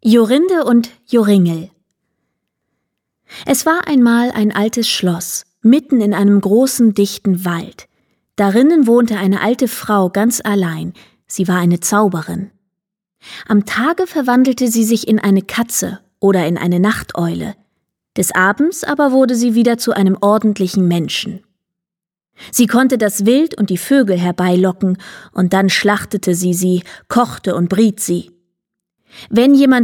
Jorinde und Joringel. Es war einmal ein altes Schloss, mitten in einem großen, dichten Wald. Darinnen wohnte eine alte Frau ganz allein, sie war eine Zauberin. Am Tage verwandelte sie sich in eine Katze oder in eine Nachteule, des Abends aber wurde sie wieder zu einem ordentlichen Menschen. Sie konnte das Wild und die Vögel herbeilocken, und dann schlachtete sie, kochte und briet sie. Wenn jemand